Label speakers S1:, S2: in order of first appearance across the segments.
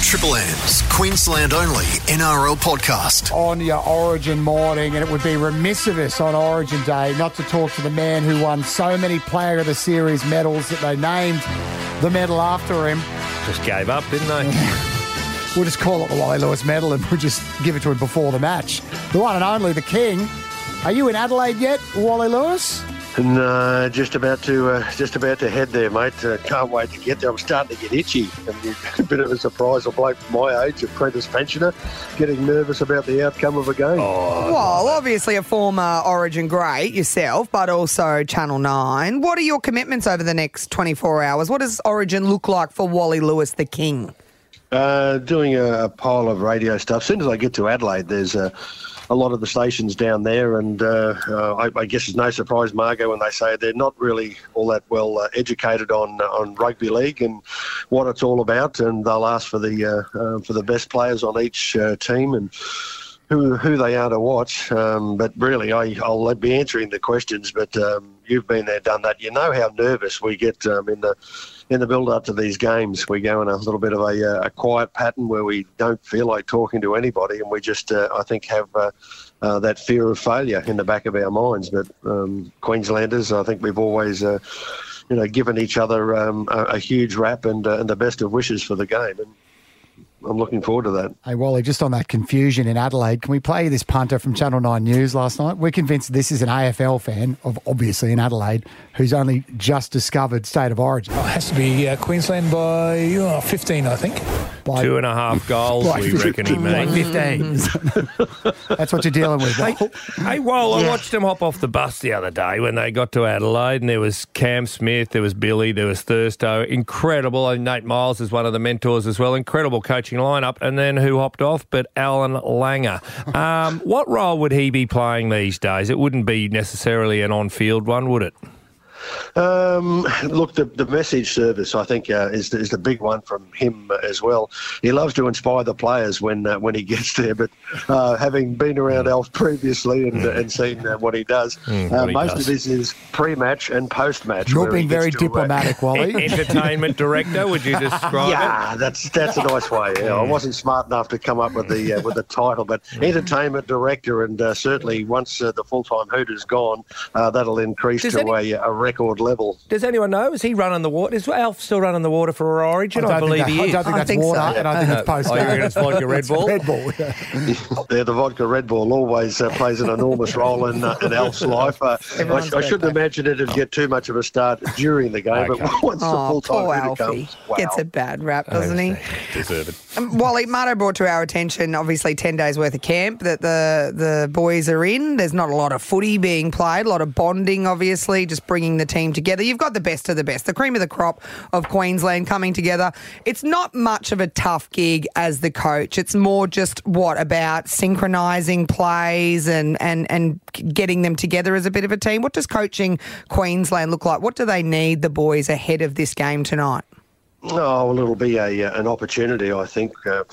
S1: Triple M's Queensland only NRL podcast.
S2: On your Origin morning, and it would be remiss of us on Origin Day not to talk to the man who won so many Player of the Series medals that they named the medal after him.
S3: Just gave up, didn't they?
S2: We'll just call it the Wally Lewis medal and we'll just give it to him before the match. The one and only, the King. Are you in Adelaide yet, Wally Lewis?
S4: No, just about to head there, mate. Can't wait to get there. I'm starting to get itchy. And a bit of a surprise. A bloke my age, apprentice pensioner, getting nervous about the outcome of a game.
S5: Well, obviously a former Origin great yourself, but also Channel 9. What are your commitments over the next 24 hours? What does Origin look like for Wally Lewis, the King?
S4: Doing a pile of radio stuff. As soon as I get to Adelaide, there's a lot of the stations down there, and I guess it's no surprise, Margot, when they say they're not really all that well educated on rugby league and what it's all about, and they'll ask for the best players on each team and who they are to watch. But really, I'll be answering the questions. But you've been there, done that. You know how nervous we get in the build-up to these games. We go in a little bit of a quiet pattern where we don't feel like talking to anybody, and we just, I think, have that fear of failure in the back of our minds. But Queenslanders, I think we've always, given each other a huge rap and the best of wishes for the game. And I'm looking forward to that.
S2: Hey, Wally, just on that confusion in Adelaide, can we play this punter from Channel 9 News last night? We're convinced this is an AFL fan, obviously in Adelaide, who's only just discovered State of Origin.
S6: It has to be Queensland by 15, I think.
S2: By
S3: 2.5 goals, we reckon he made.
S2: 15. That's what you're dealing with.
S3: Hey, well, I watched them hop off the bus the other day when they got to Adelaide, and there was Cam Smith, there was Billy, there was Thursto. Incredible. Nate Miles is one of the mentors as well. Incredible coaching lineup. And then who hopped off but Alan Langer. What role would he be playing these days? It wouldn't be necessarily an on-field one, would it?
S4: Look, the message service, I think, is the big one from him as well. He loves to inspire the players when he gets there, but having been around Alf previously and seen what he does, most of this is pre-match and post-match.
S2: You're being very diplomatic, Wally.
S3: Entertainment director, would you describe it?
S4: Yeah, that's a nice way. Yeah, I wasn't smart enough to come up with the title, but entertainment director, and certainly once the full-time Hooters gone, that'll increase to a record level.
S3: Does anyone know? Is he running the water? Is Alf still running the water for Origin? I believe he is.
S2: I don't think that's water, and I think it's post.
S3: I reckon it's vodka Red Bull.
S2: Red Bull.
S4: Yeah, the vodka Red Bull always plays an enormous role in Alf's life. I shouldn't imagine it'd get too much of a start during the game, but once the full-time Hooter comes, wow.
S5: Gets a bad rap, doesn't he?
S3: Deserve it.
S5: Wally, Marto brought to our attention, obviously, 10 days' worth of camp that the boys are in. There's not a lot of footy being played, a lot of bonding, obviously, just bringing the team together. You've got the best of the best, the cream of the crop of Queensland coming together. It's not much of a tough gig as the coach. It's more just, about synchronising plays and getting them together as a bit of a team. What does coaching Queensland look like? What do they need, the boys, ahead of this game tonight?
S4: Oh, well, it'll be an opportunity, I think,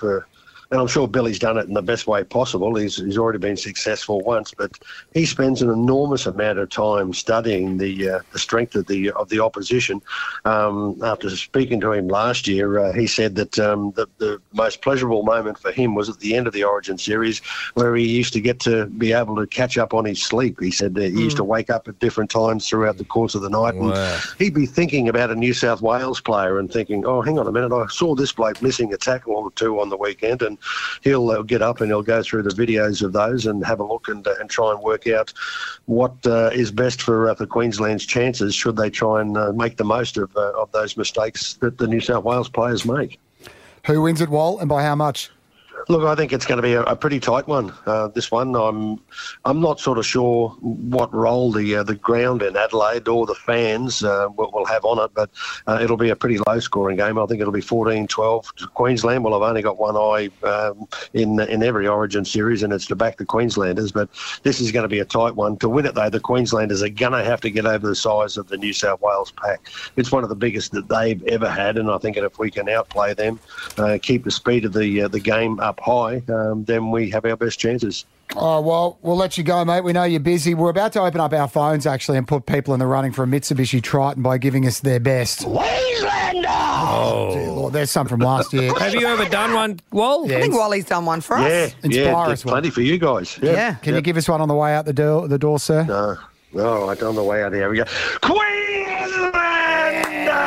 S4: and I'm sure Billy's done it in the best way possible. He's already been successful once, but he spends an enormous amount of time studying the strength of the opposition. After speaking to him last year, he said that the most pleasurable moment for him was at the end of the Origin series, where he used to get to be able to catch up on his sleep. He said that he used to wake up at different times throughout the course of the night, and he'd be thinking about a New South Wales player and thinking, oh, hang on a minute, I saw this bloke missing a tackle or two on the weekend, and he'll get up and he'll go through the videos of those and have a look and try and work out what is best for Queensland's chances should they try and make the most of those mistakes that the New South Wales players make.
S2: Who wins it, Wal, and by how much?
S4: Look, I think it's going to be a pretty tight one. This one, I'm not sort of sure what role the ground in Adelaide or the fans will have on it, but it'll be a pretty low-scoring game. I think it'll be 14-12 to Queensland. Well, I've only got one eye in every Origin series, and it's to back the Queenslanders. But this is going to be a tight one. To win it, though, the Queenslanders are going to have to get over the size of the New South Wales pack. It's one of the biggest that they've ever had, and I think if we can outplay them, keep the speed of the game up high, then we have our best chances.
S2: Oh, well, we'll let you go, mate. We know you're busy. We're about to open up our phones, actually, and put people in the running for a Mitsubishi Triton by giving us their best.
S7: Queenslander!
S2: Oh, dear Lord. there's some from last year.
S3: Have you ever done one, Wall?
S2: Yeah.
S5: I think Wally's done one for us.
S4: Yeah,
S2: Inspire
S4: there's
S2: us one.
S4: plenty for you guys.
S5: Yeah.
S2: Can you give us one on the way out the door, sir?
S4: No, I don't know the way out there. We go. Queensland!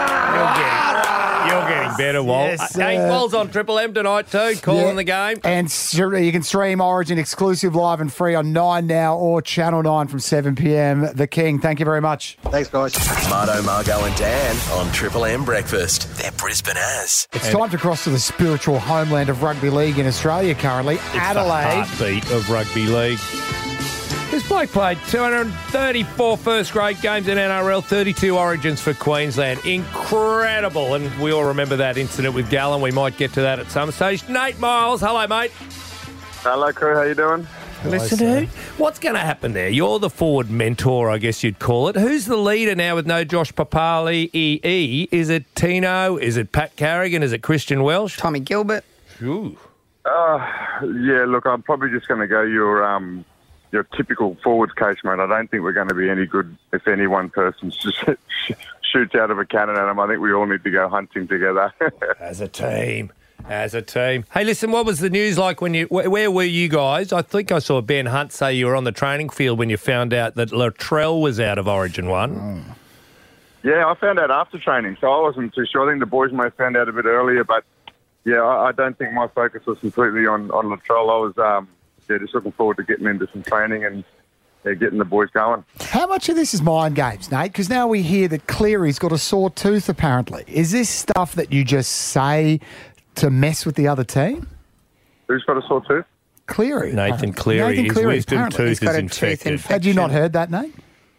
S3: You're getting better, Wall.
S2: Yes,
S3: Hey, Wall's on Triple M tonight too, calling the game.
S2: And you can stream Origin exclusive live and free on 9 Now or Channel 9 from 7 p.m. The King, thank you very much.
S4: Thanks, guys.
S7: Marto, Margo and Dan on Triple M Breakfast. They're Brisbane as.
S2: It's time to cross to the spiritual homeland of rugby league in Australia currently, Adelaide.
S3: The heartbeat of rugby league. This bloke played 234 first-grade games in NRL, 32 Origins for Queensland. Incredible. And we all remember that incident with Gallen. We might get to that at some stage. Nate Miles, hello, mate.
S8: Hello, crew. How you doing?
S3: Listen, what's going to happen there? You're the forward mentor, I guess you'd call it. Who's the leader now with no Josh Papali? Is it Tino? Is it Pat Carrigan? Is it Christian Welsh?
S5: Tommy Gilbert.
S3: Ooh.
S8: Yeah, look, I'm probably just going to go your typical forwards case, mate. I don't think we're going to be any good if any one person just shoots out of a cannon at them. I think we all need to go hunting together.
S3: As a team. Hey, listen, what was the news like when where were you guys? I think I saw Ben Hunt say you were on the training field when you found out that Latrell was out of Origin 1.
S8: Yeah, I found out after training, so I wasn't too sure. I think the boys may have found out a bit earlier, but yeah, I don't think my focus was completely on Latrell. I was just looking forward to getting into some training and getting the boys going.
S2: How much of this is mind games, Nate? Because now we hear that Cleary's got a sore tooth, apparently. Is this stuff that you just say to mess with the other team?
S8: Who's got a sore tooth?
S2: Cleary.
S3: Nathan Cleary.
S2: Nathan
S3: His
S2: Cleary,
S3: wisdom
S2: apparently.
S3: tooth
S5: He's got
S3: is
S5: a tooth
S3: infected.
S5: infection.
S2: Had you not heard that, Nate?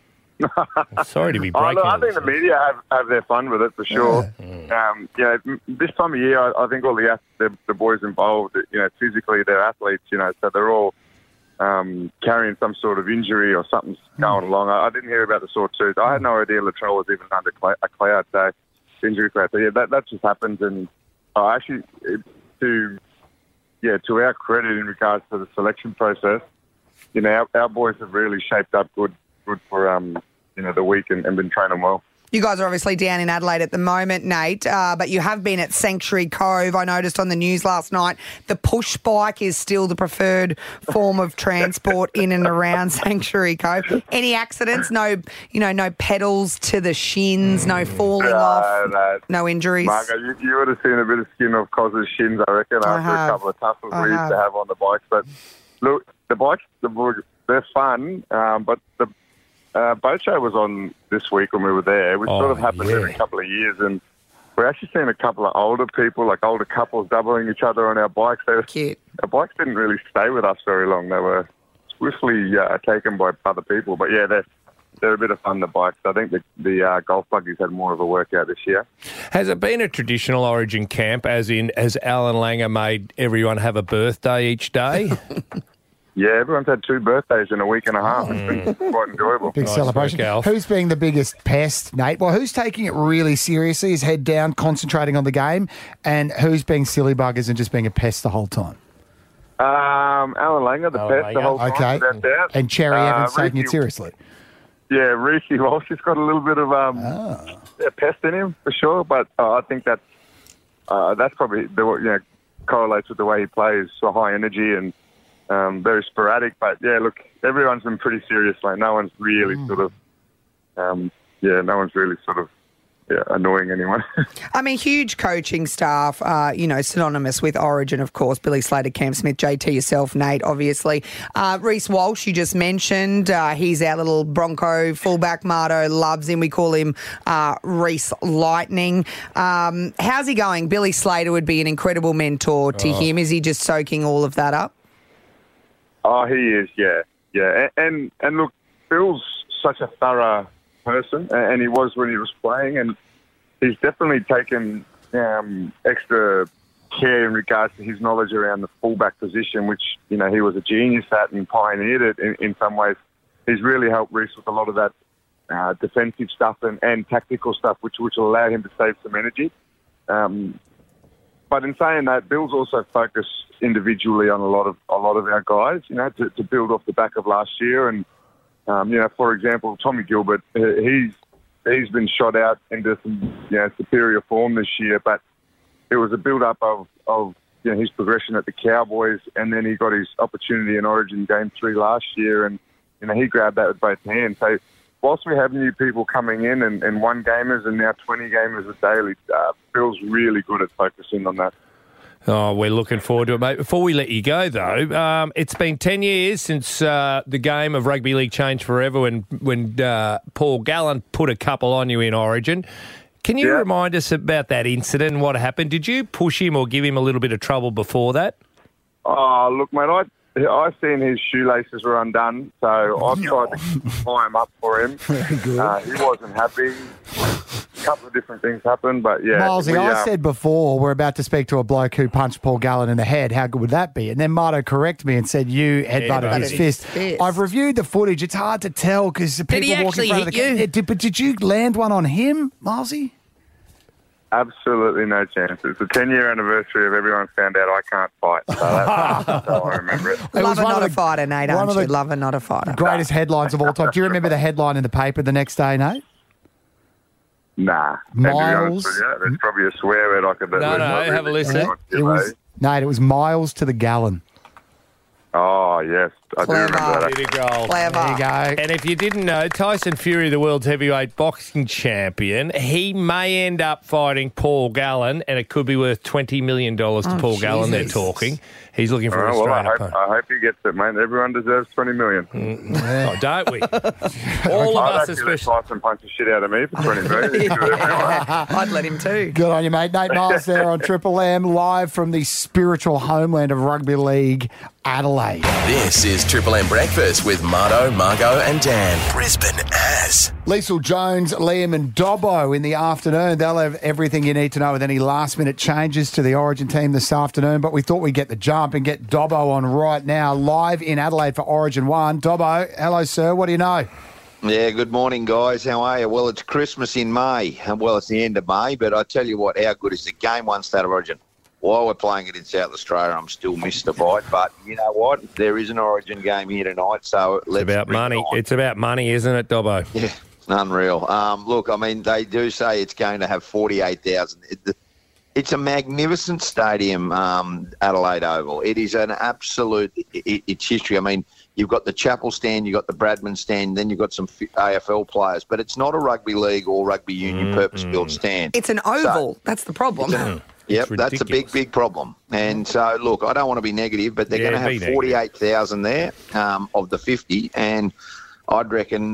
S3: Sorry to be
S8: Oh,
S3: breaking
S8: look, I
S3: it.
S8: think the media have their fun with it for sure. This time of year, I think all the boys involved, physically they're athletes, so they're all carrying some sort of injury or something's going along. I didn't hear about the sore tooth. I had no idea Latrell was even under a cloud, so injury cloud. So that just happens. And actually, to our credit in regards to the selection process, our boys have really shaped up good for the week and been training well.
S5: You guys are obviously down in Adelaide at the moment, Nate, but you have been at Sanctuary Cove. I noticed on the news last night the push bike is still the preferred form of transport in and around Sanctuary Cove. Any accidents? No pedals to the shins, no falling off, no injuries?
S8: Margo, you would have seen a bit of skin off Coz's shins, I reckon, after a couple of tussles we used to have on the bikes. But look, the bikes, they're fun, but the boat show was on this week when we were there, which sort of happened every couple of years, and we're actually seeing a couple of older people, like older couples, doubling each other on our bikes.
S5: Cute.
S8: Our bikes didn't really stay with us very long. They were swiftly taken by other people. But yeah, they're a bit of fun, the bikes. I think the golf buggies had more of a workout this year.
S3: Has it been a traditional Origin camp, as in has Alan Langer made everyone have a birthday each day?
S8: Yeah, everyone's had 2 birthdays in a week and a half. It's been quite enjoyable.
S2: Big celebration.
S3: work, Alf.
S2: Who's being the biggest pest, Nate? Well, who's taking it really seriously, his head down, concentrating on the game, and who's being silly buggers and just being a pest the whole time?
S8: Alan Langer, the pest, the whole time.
S2: Okay.
S8: without doubt.
S2: And Cherry Evans taking it
S8: Reece-
S2: seriously.
S8: Yeah, Reece Walsh has got a little bit of a pest in him for sure, but I think that's probably correlates with the way he plays, so high energy and very sporadic. But yeah, look, everyone's been pretty serious. Like no one's really annoying anyone.
S5: I mean, huge coaching staff, synonymous with Origin, of course. Billy Slater, Cam Smith, JT, yourself, Nate, obviously. Reece Walsh, you just mentioned. He's our little Bronco fullback. Marto loves him. We call him Reece Lightning. How's he going? Billy Slater would be an incredible mentor to him. Is he just soaking all of that up?
S8: Oh, he is, yeah. And look, Bill's such a thorough person, and he was when he was playing, and he's definitely taken extra care in regards to his knowledge around the fullback position, which, he was a genius at and pioneered it in some ways. He's really helped Reece with a lot of that defensive stuff and tactical stuff, which will allow him to save some energy. But in saying that, Bill's also focused individually on a lot of our guys, to build off the back of last year. And for example, Tommy Gilbert, he's been shot out into some superior form this year. But it was a build-up of his progression at the Cowboys, and then he got his opportunity in Origin Game 3 last year, and he grabbed that with both hands. So whilst we have new people coming in and one gamers and now 20 gamers a daily, Phil's really good at focusing on that.
S3: Oh, we're looking forward to it, mate. Before we let you go, though, it's been 10 years since the game of rugby league changed forever when Paul Gallen put a couple on you in Origin. Can you remind us about that incident and what happened? Did you push him or give him a little bit of trouble before that?
S8: Oh, look, mate, I seen his shoelaces were undone, so I tried to tie him up for him.
S2: Very good.
S8: He wasn't happy. A couple of different things happened, but yeah.
S2: Milesy, I said before we're about to speak to a bloke who punched Paul Gallen in the head. How good would that be? And then Marto corrected me and said you headbutted his fist. I've reviewed the footage. It's hard to tell because people walking in front of the But did you land one on him, Milesy?
S8: Absolutely no chance. It's the 10-year anniversary of everyone found out I can't fight. So that's how I remember it.
S5: Lover, not a fighter, Nate, aren't you? Lover, not a fighter.
S2: Greatest headlines of all time. Do you remember the headline in the paper the next day, Nate?
S8: Nah.
S2: Miles.
S8: There's probably a swear word I could...
S3: No, have a listen.
S2: It was miles to the gallon.
S8: Oh, yes. I do remember that.
S5: Clever.
S2: There you go.
S3: And if you didn't know, Tyson Fury, the world's heavyweight boxing champion, he may end up fighting Paul Gallen, and it could be worth $20 million to Paul Gallen, they're talking. He's looking for an Australian opponent.
S8: I hope he gets it, mate. Everyone deserves $20 million.
S3: Oh, don't we? All of us, especially.
S8: I'd actually punch the shit out of me for $20 million.
S5: I'd let him too.
S2: Good on you, mate. Nate Miles there on Triple M, live from the spiritual homeland of rugby league, Adelaide.
S7: This is Triple M Breakfast with Marto, Margot and Dan. Brisbane as.
S2: Liesl Jones, Liam and Dobbo in the afternoon. They'll have everything you need to know with any last-minute changes to the Origin team this afternoon, but we thought we'd get the jump and get Dobbo on right now, live in Adelaide for Origin 1. Dobbo, hello, sir. What do you know?
S9: Yeah, good morning, guys. How are you? Well, it's Christmas in May. Well, it's the end of May, but I tell you what, how good is the Game 1 State of Origin? While we're playing it in South Australia, I'm still mystified, but you know what? There is an Origin game here tonight, so let's
S3: It's about money. It's about money, isn't it, Dobbo?
S9: Yeah, unreal. Look, I mean, they do say it's going to have 48,000. It's a magnificent stadium, Adelaide Oval. It is an absolute, it's history. I mean, you've got the Chapel stand, you've got the Bradman stand, then you've got some AFL players, but it's not a rugby league or rugby union purpose-built stand.
S5: It's an oval. That's the problem.
S9: Yep, that's a big problem. And so, look, I don't want to be negative, but they're going to have 48,000 there of the 50, and I'd reckon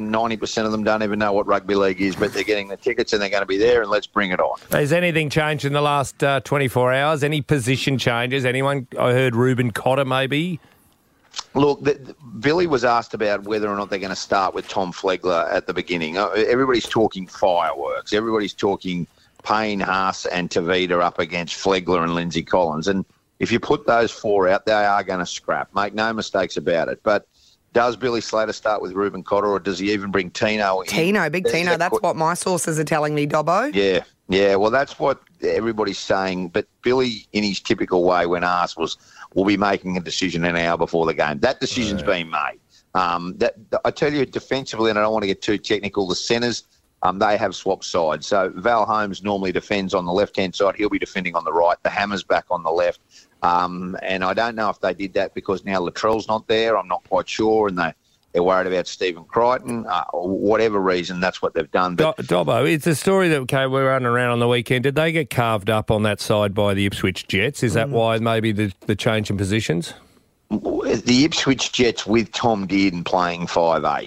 S9: 90% of them don't even know what rugby league is, but they're getting the tickets and they're going to be there, and let's bring it on.
S3: Has anything changed in the last 24 hours? Any position changes? Anyone? I heard Ruben Cotter maybe.
S9: Look, Billy was asked about whether or not they're going to start with Tom Flegler at the beginning. Everybody's talking fireworks. Everybody's talking Payne, Haas and Tavita up against Flegler and Lindsay Collins. And if you put those four out, they are going to scrap. Make no mistakes about it. But does Billy Slater start with Ruben Cotter, or does he even bring Tino in?
S5: Big Tino. That's what my sources are telling me, Dobbo.
S9: Yeah. Well, that's what everybody's saying. But Billy, in his typical way, when asked, we'll be making a decision an hour before the game. That decision's been made. I tell you, defensively, and I don't want to get too technical, the centres, they have swapped sides. So Val Holmes normally defends on the left-hand side. He'll be defending on the right. The Hammer's back on the left. And I don't know if they did that because now Latrell's not there. I'm not quite sure. And they're worried about Stephen Crichton. Or whatever reason, that's what they've done. But
S3: Dobbo, it's a story that we were running around on the weekend. Did they get carved up on that side by the Ipswich Jets? Is that why maybe the change in positions?
S9: The Ipswich Jets with Tom Dearden playing 5'8".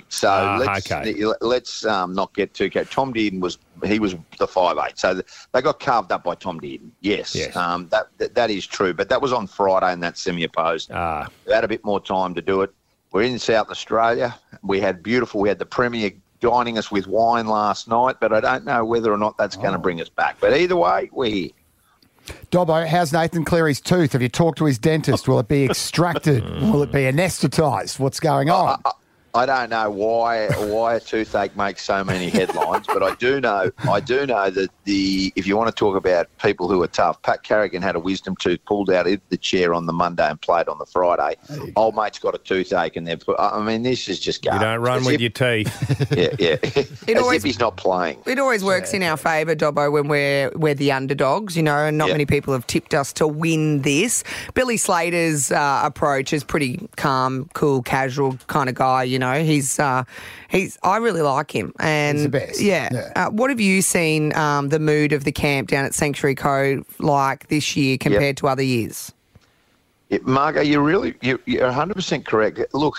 S9: So let's not get too carried. Tom Dearden was the 5'8". So they got carved up by Tom Dearden. Yes. That is true. But that was on Friday in that semi-opposed. They had a bit more time to do it. We're in South Australia. We had the Premier dining us with wine last night, but I don't know whether or not that's going to bring us back. But either way, we're here.
S2: Dobbo, how's Nathan Cleary's tooth? Have you talked to his dentist? Will it be extracted? Will it be anaesthetised? What's going on?
S9: I don't know why a toothache makes so many headlines, but I do know that if you want to talk about people who are tough, Pat Carrigan had a wisdom tooth pulled out of the chair on the Monday and played on the Friday. Old mate's got a toothache, and this is just garbage.
S3: You don't run with your teeth.
S9: Yeah. If he's not playing.
S5: It always works in our favour, Dobbo, when we're the underdogs, and not many people have tipped us to win this. Billy Slater's approach is pretty calm, cool, casual kind of guy. He's I really like him, and
S2: he's the best.
S5: Yeah. What have you seen the mood of the camp down at Sanctuary Cove like this year compared to other years?
S9: Margo, you're 100% correct. Look,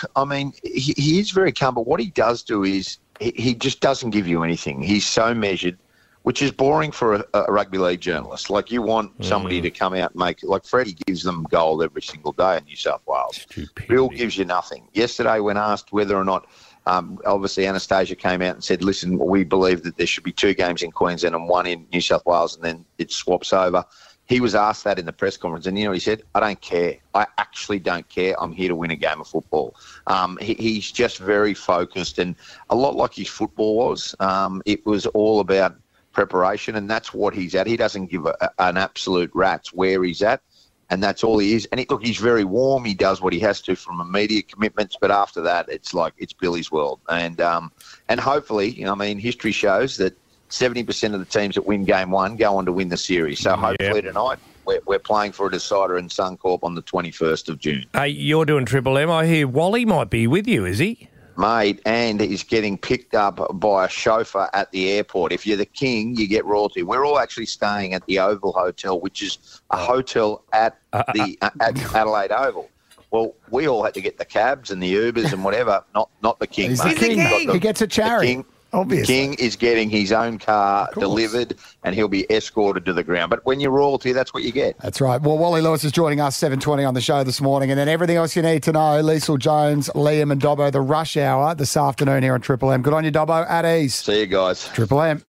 S9: he is very calm, but what he does do is he just doesn't give you anything. He's so measured, which is boring for a rugby league journalist. Like, you want somebody to come out and make... Like, Freddie gives them gold every single day in New South Wales.
S3: Stupidity.
S9: Bill gives you nothing. Yesterday, when asked whether or not... obviously, Anastasia came out and said, listen, we believe that there should be 2 games in Queensland and 1 in New South Wales, and then it swaps over. He was asked that in the press conference, and he said, I don't care. I actually don't care. I'm here to win a game of football. He's just very focused, and a lot like his football was. It was all about preparation, and that's what he's at. He doesn't give an absolute rat's where he's at, and that's all he is. And he's very warm. He does what he has to from immediate commitments, but after that, it's Billy's world. And hopefully, history shows that 70% of the teams that win game 1 go on to win the series. So hopefully tonight we're playing for a decider in Suncorp on the 21st of June.
S3: Hey, you're doing Triple M. I hear Wally might be with you, is he?
S9: Mate, and he's getting picked up by a chauffeur at the airport. If you're the king, you get royalty. We're all actually staying at the Oval Hotel, which is a hotel at the at Adelaide Oval. Well, we all had to get the cabs and the Ubers and whatever, not the king.
S2: He's the king. He gets a charity. Obviously.
S9: King is getting his own car delivered, and he'll be escorted to the ground. But when you're royalty, that's what you get.
S2: That's right. Well, Wally Lewis is joining us 7:20 on the show this morning, and then everything else you need to know, Liesl Jones, Liam and Dobbo, the rush hour this afternoon here on Triple M. Good on you, Dobbo. At ease.
S9: See you guys.
S2: Triple M.